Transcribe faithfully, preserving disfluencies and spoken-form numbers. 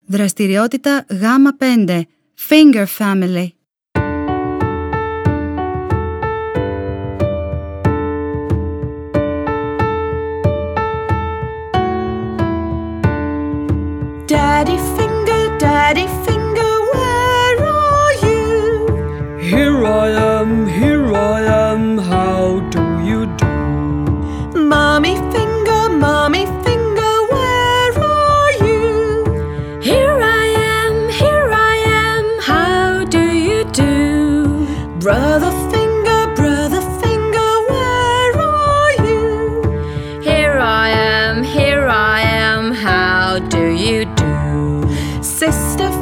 Δραστηριότητα γάμα πέντε. Finger Family. Daddy finger, daddy finger, where are you? Here I am, here I am, how do you do? Mommy finger, mommy finger, where are you? Here I am, here I am, how do you do? Brother finger, brother finger, where are you? Here I am, here I am, how do you do? Sister